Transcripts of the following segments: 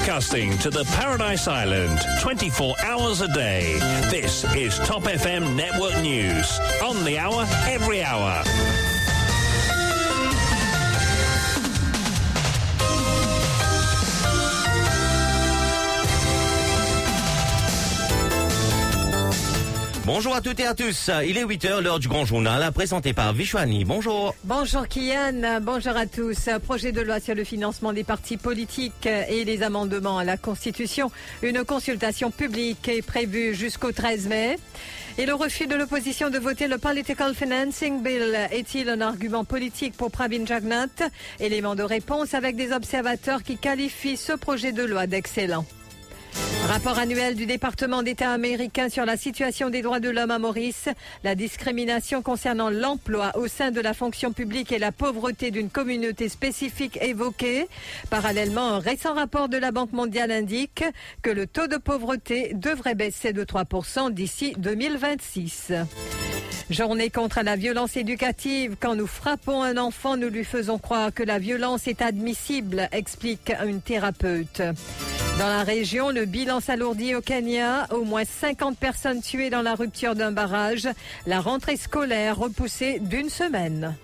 Broadcasting to the Paradise Island 24 hours a day. This is Top FM Network News. On the hour, every hour. Bonjour à toutes et à tous. Il est 8h, l'heure du grand journal, présenté par Vishwani. Bonjour. Bonjour Kian, bonjour à tous. Projet de loi sur le financement des partis politiques et les amendements à la Constitution. Une consultation publique est prévue jusqu'au 13 mai. Et le refus de l'opposition de voter le Political Financing Bill est-il un argument politique pour Pravin Jagnat? Élément de réponse avec des observateurs qui qualifient ce projet de loi d'excellent. Rapport annuel du département d'État américain sur la situation des droits de l'homme à Maurice, la discrimination concernant l'emploi au sein de la fonction publique et la pauvreté d'une communauté spécifique évoquée. Parallèlement, un récent rapport de la Banque mondiale indique que le taux de pauvreté devrait baisser de 3% d'ici 2026. Journée contre la violence éducative. Quand nous frappons un enfant, nous lui faisons croire que la violence est admissible, explique une thérapeute. Dans la région, le bilan s'alourdit au Kenya. Au moins 50 personnes tuées dans la rupture d'un barrage. La rentrée scolaire repoussée d'une semaine.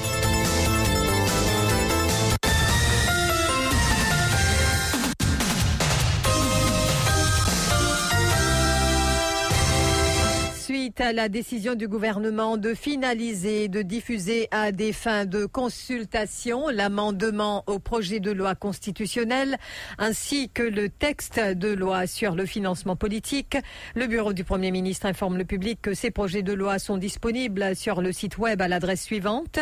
Suite à la décision du gouvernement de finaliser et de diffuser à des fins de consultation l'amendement au projet de loi constitutionnel ainsi que le texte de loi sur le financement politique, le bureau du Premier ministre informe le public que ces projets de loi sont disponibles sur le site web à l'adresse suivante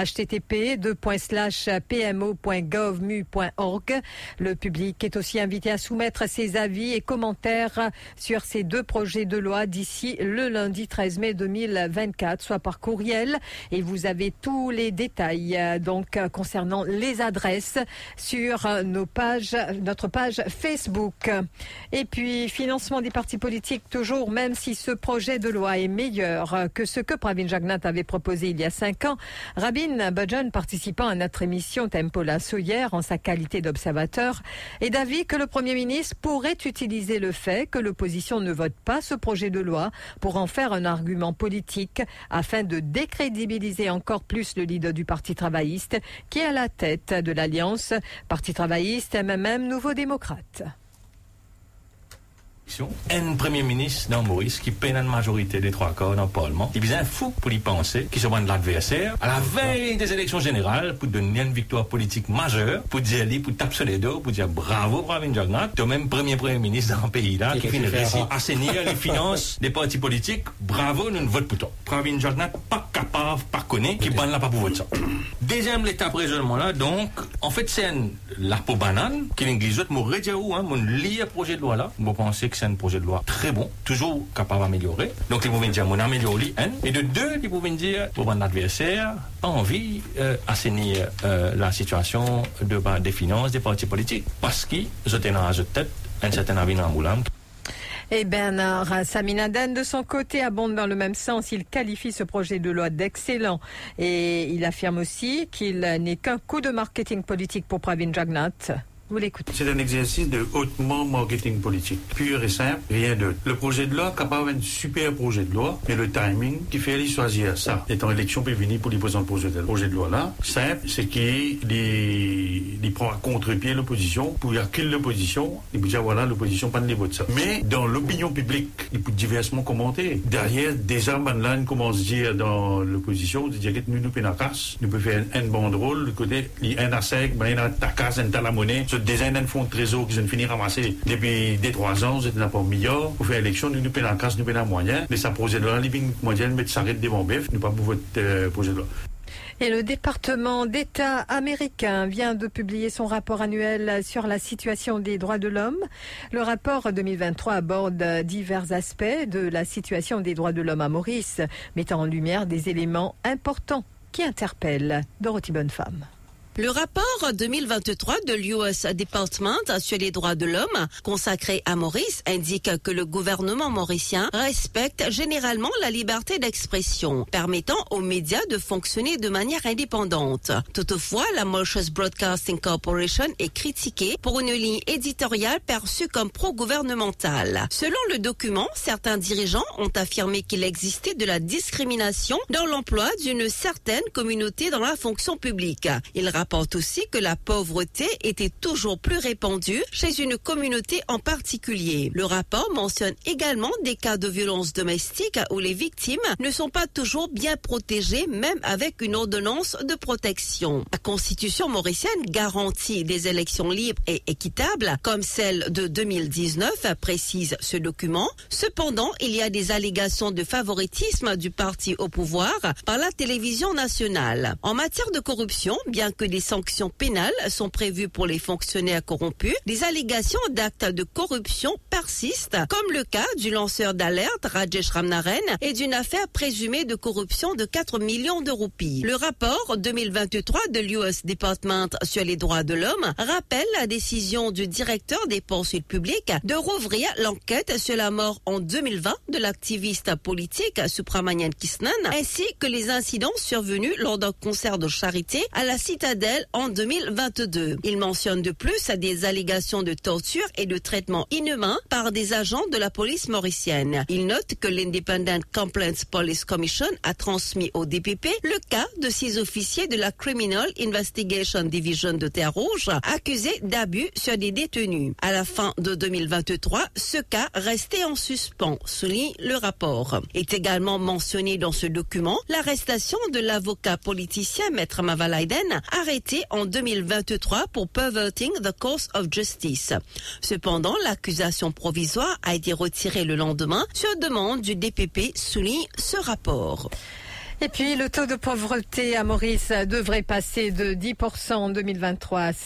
http://pmo.gov.mu.org. Le public est aussi invité à soumettre ses avis et commentaires sur ces deux projets de loi d'ici le lundi 13 mai 2024, soit par courriel. Et vous avez tous les détails concernant les adresses sur notre page Facebook. Et puis, financement des partis politiques, toujours, même si ce projet de loi est meilleur que ce que Pravin Jagnat avait proposé il y a 5 ans. Rabin Bajjan, participant à notre émission Tempo Lasso hier en sa qualité d'observateur, est d'avis que le Premier ministre pourrait utiliser le fait que l'opposition ne vote pas ce projet de loi pour en faire un argument politique afin de décrédibiliser encore plus le leader du Parti travailliste qui est à la tête de l'Alliance Parti travailliste MMM Nouveau Démocrate. Un premier ministre dans Maurice qui peine une majorité des 3/4 dans le Parlement. Il est fou pour y penser qu'il se rend de l'adversaire à la veille des élections générales pour donner une victoire politique majeure, pour dire, pour taper sur les dos, pour dire bravo Pravin Jagnat, le même premier ministre dans le pays là qui finit réussir à assainir les finances des partis politiques. Bravo, nous ne votons pour toi. Pravin Jagnat pas capable, pas connaît, qui banne là pas pour voter ça. Deuxième l'étape raisonnement là, donc en fait c'est la peau banane qui l'église autre m'aurait dit où mon lié projet de loi là, vous pensez que c'est un projet de loi très bon, toujours capable d'améliorer. Donc, ils pouvaient dire, mon améliore et de deux, ils pouvaient dire, pour mon adversaire, pas envie d'assainir la situation des finances des partis politiques. Parce qu'ils ont dans la tête un certain avis dans le Et Bernard Saminaden, de son côté, abonde dans le même sens. Il qualifie ce projet de loi d'excellent. Et il affirme aussi qu'il n'est qu'un coup de marketing politique pour Pravin Jagnat. Vous l'écoutez. C'est un exercice de hautement marketing politique, pur et simple, rien d'autre. Le projet de loi, capable un super projet de loi, mais le timing qui fait aller choisir ça, étant élection peut venir pour lui présenter le projet de loi là, simple, c'est qu'il prend à contre-pied l'opposition, pour y accueillir l'opposition, il peut dire voilà, l'opposition pas de les votes ça. Mais dans l'opinion publique, il peut diversement commenter. Derrière, déjà, là, on commence à dire dans l'opposition, de dire que nous pénacasse, nous pouvons faire un banderole, le côté, un à sec, un à tacasse, un à la monnaie, déjà un fonds de trésor qui ont fini ramasser depuis 3 ans, c'était pas meilleur. Pour faire élection, nous payons en casse, nous payons en moyen. Mais ça projet de loi, les lignes mondiales, mais s'arrête devant BF, nous pas pour votre projet de loi. Et le département d'État américain vient de publier son rapport annuel sur la situation des droits de l'homme. Le rapport 2023 aborde divers aspects de la situation des droits de l'homme à Maurice, mettant en lumière des éléments importants qui interpellent. Dorothy Bonnefemme. Le rapport 2023 de l'US Department sur les droits de l'homme consacré à Maurice indique que le gouvernement mauricien respecte généralement la liberté d'expression, permettant aux médias de fonctionner de manière indépendante. Toutefois, la Mauritius Broadcasting Corporation est critiquée pour une ligne éditoriale perçue comme pro-gouvernementale. Selon le document, certains dirigeants ont affirmé qu'il existait de la discrimination dans l'emploi d'une certaine communauté dans la fonction publique. Il rapporte aussi que la pauvreté était toujours plus répandue chez une communauté en particulier. Le rapport mentionne également des cas de violence domestique où les victimes ne sont pas toujours bien protégées, même avec une ordonnance de protection. La Constitution mauricienne garantit des élections libres et équitables, comme celle de 2019, précise ce document. Cependant, il y a des allégations de favoritisme du parti au pouvoir par la télévision nationale. En matière de corruption, bien que des sanctions pénales sont prévues pour les fonctionnaires corrompus, les allégations d'actes de corruption persistent, comme le cas du lanceur d'alerte Rajesh Ramnaren et d'une affaire présumée de corruption de 4 millions de roupies. Le rapport 2023 de l'US Department sur les droits de l'homme rappelle la décision du directeur des poursuites publiques de rouvrir l'enquête sur la mort en 2020 de l'activiste politique Subramanian Krishnan, ainsi que les incidents survenus lors d'un concert de charité à la Citadelle en 2022. Il mentionne de plus des allégations de torture et de traitement inhumain par des agents de la police mauricienne. Il note que l'Independent Complaints Police Commission a transmis au DPP le cas de 6 officiers de la Criminal Investigation Division de Terre-Rouge accusés d'abus sur des détenus. À la fin de 2023, ce cas restait en suspens, souligne le rapport. Est également mentionné dans ce document l'arrestation de l'avocat politicien Maître Mavalaiden, arrêté en 2023 pour perverting the course of justice. Cependant, l'accusation provisoire a été retirée le lendemain sur demande du DPP, souligne ce rapport. Et puis, le taux de pauvreté à Maurice devrait passer de 10% en 2023 à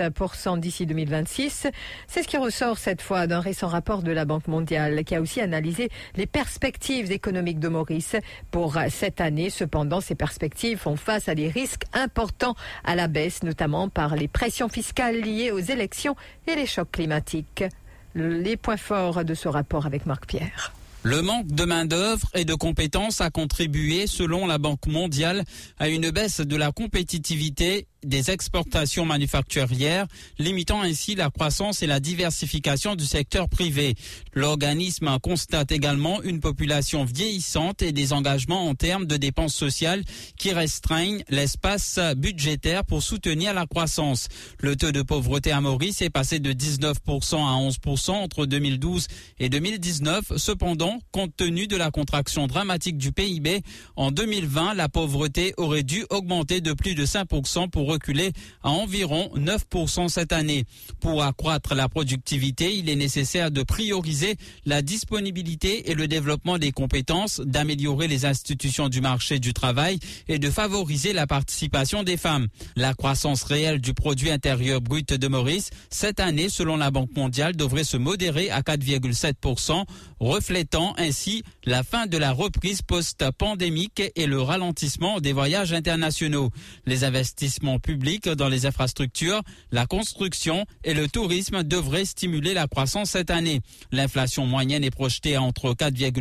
7% d'ici 2026. C'est ce qui ressort cette fois d'un récent rapport de la Banque mondiale qui a aussi analysé les perspectives économiques de Maurice pour cette année. Cependant, ces perspectives font face à des risques importants à la baisse, notamment par les pressions fiscales liées aux élections et les chocs climatiques. Les points forts de ce rapport avec Marc Pierre. Le manque de main-d'œuvre et de compétences a contribué, selon la Banque mondiale, à une baisse de la compétitivité des exportations manufacturières, limitant ainsi la croissance et la diversification du secteur privé. L'organisme constate également une population vieillissante et des engagements en termes de dépenses sociales qui restreignent l'espace budgétaire pour soutenir la croissance. Le taux de pauvreté à Maurice est passé de 19% à 11% entre 2012 et 2019. Cependant, compte tenu de la contraction dramatique du PIB, en 2020, la pauvreté aurait dû augmenter de plus de 5% pour reculer à environ 9% cette année. Pour accroître la productivité, il est nécessaire de prioriser la disponibilité et le développement des compétences, d'améliorer les institutions du marché du travail et de favoriser la participation des femmes. La croissance réelle du produit intérieur brut de Maurice, cette année, selon la Banque mondiale, devrait se modérer à 4,7%, reflétant ainsi la fin de la reprise post-pandémique et le ralentissement des voyages internationaux. Les investissements publics dans les infrastructures, la construction et le tourisme devraient stimuler la croissance cette année. L'inflation moyenne est projetée à entre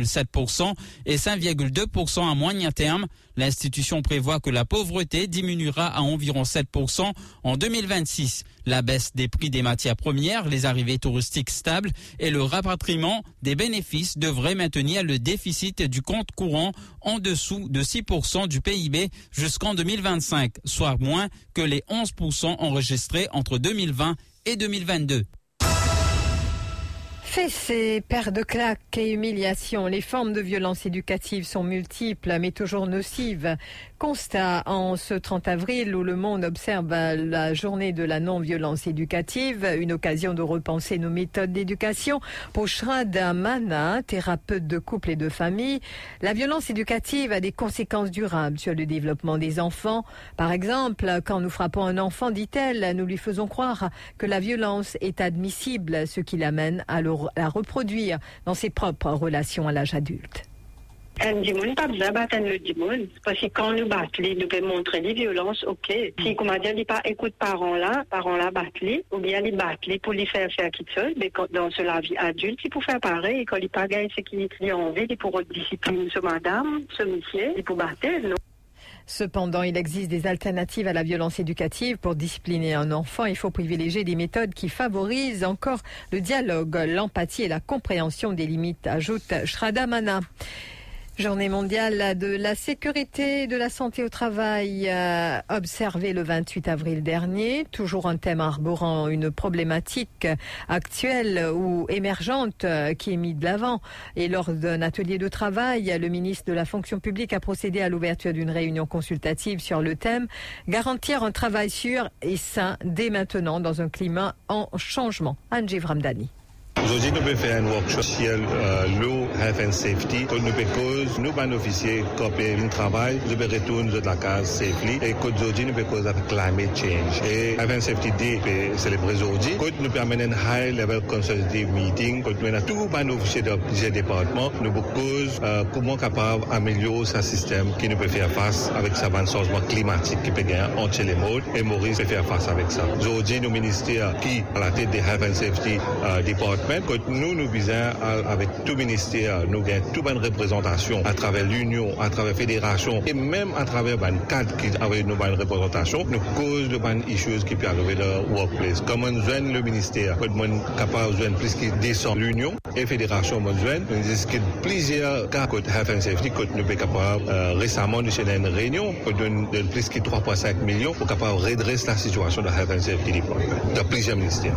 4,7% et 5,2% à moyen terme. L'institution prévoit que la pauvreté diminuera à environ 7% en 2026. La baisse des prix des matières premières, les arrivées touristiques stables et le rapatriement des bénéfices devraient maintenir le déficit du compte courant en dessous de 6% du PIB jusqu'en 2025, soit moins que les 11% enregistrés entre 2020 et 2022. Fessées, paires de claques et humiliations, les formes de violence éducative sont multiples mais toujours nocives. Constat en ce 30 avril où le monde observe la journée de la non-violence éducative, une occasion de repenser nos méthodes d'éducation. Pour Shrad Mana, thérapeute de couple et de famille, la violence éducative a des conséquences durables sur le développement des enfants. Par exemple, quand nous frappons un enfant, dit-elle, nous lui faisons croire que la violence est admissible, ce qui l'amène à la reproduire dans ses propres relations à l'âge adulte. Un dimon, pas besoin de battre le dimon. Parce que quand nous battons, nous pouvons montrer des violences, ok. Si, comment dire, il pas écoute parents là battent, ou bien ils battent pour les faire quelque chose, mais dans la vie adulte, il faut faire pareil, et quand il pas gagné ce qu'il a envie, il pour discipliner ce madame, ce monsieur, il pour battre, non? Cependant, il existe des alternatives à la violence éducative. Pour discipliner un enfant, il faut privilégier des méthodes qui favorisent encore le dialogue, l'empathie et la compréhension des limites, ajoute Shradamana. Journée mondiale de la sécurité et de la santé au travail observée le 28 avril dernier. Toujours un thème arborant une problématique actuelle ou émergente qui est mise de l'avant. Et lors d'un atelier de travail, le ministre de la fonction publique a procédé à l'ouverture d'une réunion consultative sur le thème « Garantir un travail sûr et sain dès maintenant dans un climat en changement ». Angie Vramdani. Aujourd'hui, nous pouvons faire un workshop sur l'eau, health and safety. Nous pouvons nous, ban officiers, copier un travail, nous pouvons retourner de la case safely. Et aujourd'hui, nous pouvons cause climate change. Et health and safety day, célébrer aujourd'hui. Nous pouvons amener un high level consultative meeting. Nous pouvons tout ban officiers de département. Nous pouvons cause comment capable d'améliorer ce système qui nous peut faire face avec ce changement climatique qui peut gagner entre les modes. Et Maurice peut faire face avec ça. Aujourd'hui, nos ministères qui à la tête des health and safety department. Quand nous visons avec tout ministère, nous gagnons toute bonne représentation à travers l'Union, à travers la Fédération et même à travers le cadre qui avec nos bonnes représentations, nous cause de bonnes issues qui peuvent arriver dans le workplace. Comme on joint le ministère, quand on est capable de joindre plus qui descend l'Union et la Fédération, on joint, nous disons qu'il y a plusieurs cas de health and safety quand nous sommes capables récemment de faire une réunion de plus que 3,5 millions pour capable de redresser la situation de health and safety dans plusieurs ministères.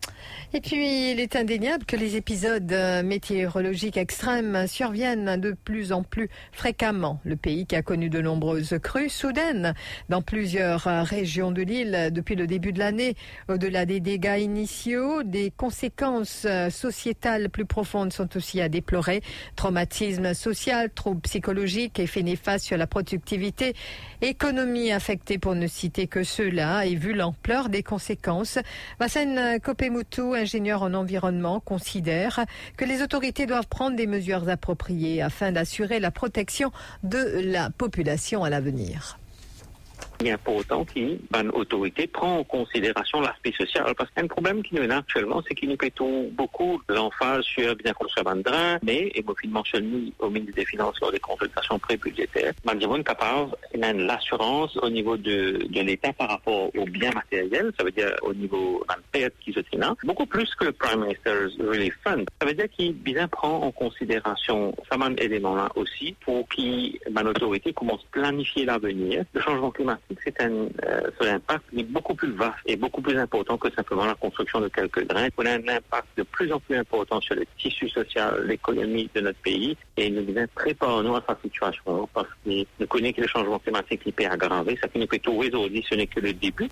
Et puis, il est indéniable que les épisodes météorologiques extrêmes surviennent de plus en plus fréquemment. Le pays qui a connu de nombreuses crues soudaines dans plusieurs régions de l'île depuis le début de l'année. Au-delà des dégâts initiaux, des conséquences sociétales plus profondes sont aussi à déplorer. Traumatisme social, troubles psychologiques, effets néfastes sur la productivité, économie affectée pour ne citer que ceux-là. Et vu l'ampleur des conséquences, Vassen Kopemutu, ingénieur en environnement, considère que les autorités doivent prendre des mesures appropriées afin d'assurer la protection de la population à l'avenir. Il est important qu'une autorité prenne en considération l'aspect social. Parce qu'un problème qui nous est actuellement, c'est qu'il nous mettons beaucoup l'emphase sur bien construire un drain, mais, et moi, je mentionne au ministre des Finances lors des consultations pré-budgétaires, nous sommes capables de l'assurance au niveau de l'État par rapport aux biens matériels, ça veut dire au niveau de la perte qui se tient, beaucoup plus que le Prime Minister's Relief Fund. Ça veut dire qu'il bien prend en considération ces éléments-là aussi pour que l'autorité commence à planifier l'avenir. Le changement climatique, c'est un impact qui est beaucoup plus vaste et beaucoup plus important que simplement la construction de quelques drains. On a un impact de plus en plus important sur le tissu social, l'économie de notre pays et nous devons préparer à cette situation parce que nous connaissons que le changement climatique qui peut aggraver. Ça qui nous peut tout aujourd'hui, ce n'est que le début.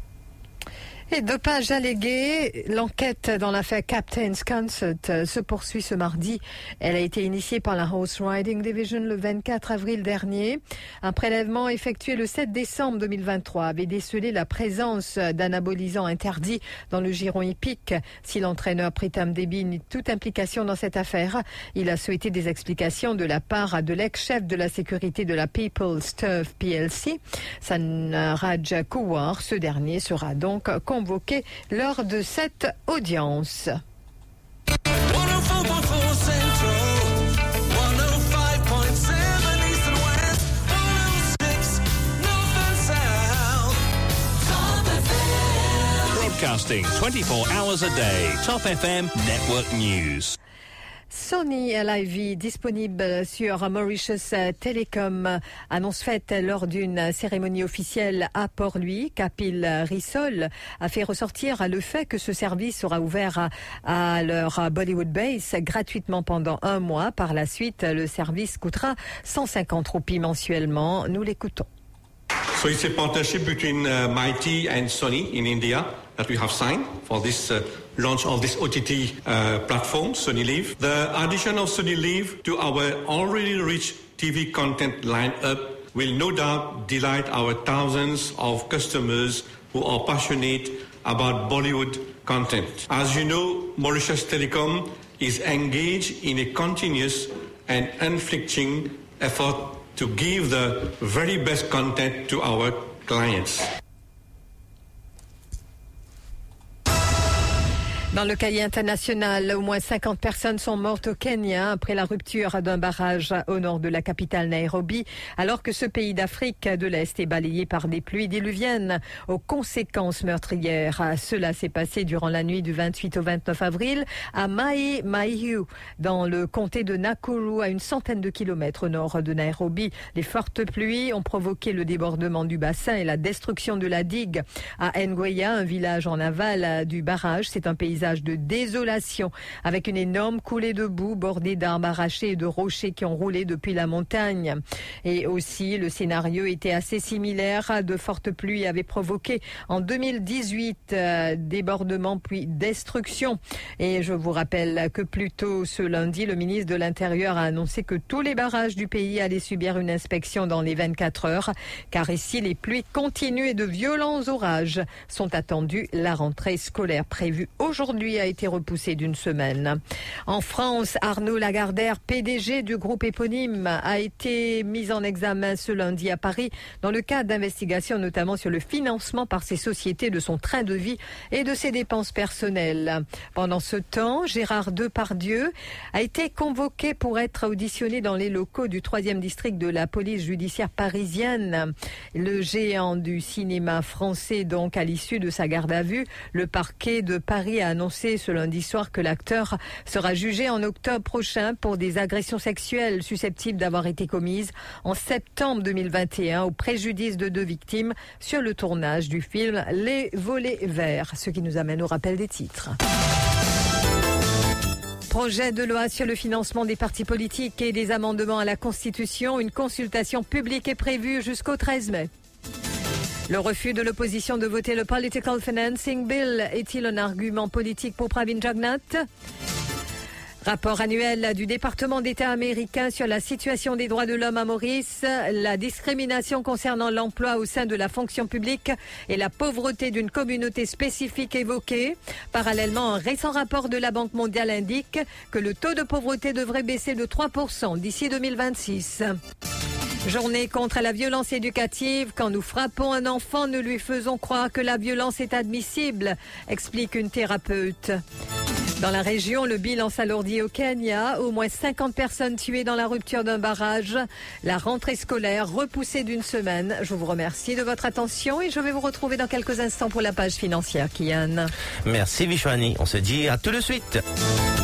Et dopage allégué, l'enquête dans l'affaire Captain's Concert se poursuit ce mardi. Elle a été initiée par la Horse Riding Division le 24 avril dernier. Un prélèvement effectué le 7 décembre 2023 avait décelé la présence d'anabolisants interdits dans le giron hippique. Si l'entraîneur Pritam Debi nie toute implication dans cette affaire, il a souhaité des explications de la part de l'ex-chef de la sécurité de la People's Turf PLC, Sanraj Kuwar. Ce dernier sera donc convoqué lors de cette audience. Broadcasting 24 hours a day. Top FM Network News. Sony LIV disponible sur Mauritius Telecom, annonce faite lors d'une cérémonie officielle à Port-Louis. Kapil Rissol a fait ressortir le fait que ce service sera ouvert à leur Bollywood base gratuitement pendant 1 mois. Par la suite, le service coûtera 150 roupies mensuellement. Nous l'écoutons. So it's a partnership between Mighty and Sony in India that we have signed for this launch of this OTT platform, Sony Live. The addition of Sony Live to our already rich TV content lineup will no doubt delight our thousands of customers who are passionate about Bollywood content. As you know, Mauritius Telecom is engaged in a continuous and unflinching effort to give the very best content to our clients. Dans le cahier international, au moins 50 personnes sont mortes au Kenya après la rupture d'un barrage au nord de la capitale Nairobi, alors que ce pays d'Afrique de l'Est est balayé par des pluies diluviennes aux conséquences meurtrières. Cela s'est passé durant la nuit du 28 au 29 avril à Mai Mahiu, dans le comté de Nakuru, à une centaine de kilomètres au nord de Nairobi. Les fortes pluies ont provoqué le débordement du bassin et la destruction de la digue à Ngweya, un village en aval du barrage. C'est un paysage de désolation avec une énorme coulée de boue bordée d'arbres arrachés et de rochers qui ont roulé depuis la montagne. Et aussi, le scénario était assez similaire. De fortes pluies avaient provoqué en 2018 débordement puis destruction. Et je vous rappelle que plus tôt ce lundi, le ministre de l'Intérieur a annoncé que tous les barrages du pays allaient subir une inspection dans les 24 heures. Car ici, les pluies continuent et de violents orages sont attendus. La rentrée scolaire prévue aujourd'hui a été repoussé d'une semaine. En France, Arnaud Lagardère, PDG du groupe éponyme, a été mis en examen ce lundi à Paris dans le cadre d'investigations notamment sur le financement par ses sociétés de son train de vie et de ses dépenses personnelles. Pendant ce temps, Gérard Depardieu a été convoqué pour être auditionné dans les locaux du 3e district de la police judiciaire parisienne. Le géant du cinéma français, donc, à l'issue de sa garde à vue, le parquet de Paris a annoncé ce lundi soir que l'acteur sera jugé en octobre prochain pour des agressions sexuelles susceptibles d'avoir été commises en septembre 2021 au préjudice de 2 victimes sur le tournage du film Les Volets Verts. Ce qui nous amène au rappel des titres. Projet de loi sur le financement des partis politiques et des amendements à la Constitution. Une consultation publique est prévue jusqu'au 13 mai. Le refus de l'opposition de voter le Political Financing Bill est-il un argument politique pour Pravin Jagnat? Rapport annuel du département d'État américain sur la situation des droits de l'homme à Maurice, la discrimination concernant l'emploi au sein de la fonction publique et la pauvreté d'une communauté spécifique évoquée. Parallèlement, un récent rapport de la Banque mondiale indique que le taux de pauvreté devrait baisser de 3% d'ici 2026. Journée contre la violence éducative. Quand nous frappons un enfant, nous lui faisons croire que la violence est admissible, explique une thérapeute. Dans la région, le bilan s'alourdit au Kenya. Au moins 50 personnes tuées dans la rupture d'un barrage. La rentrée scolaire repoussée d'une semaine. Je vous remercie de votre attention et je vais vous retrouver dans quelques instants pour la page financière, Kian. Merci Vishwani. On se dit à tout de suite.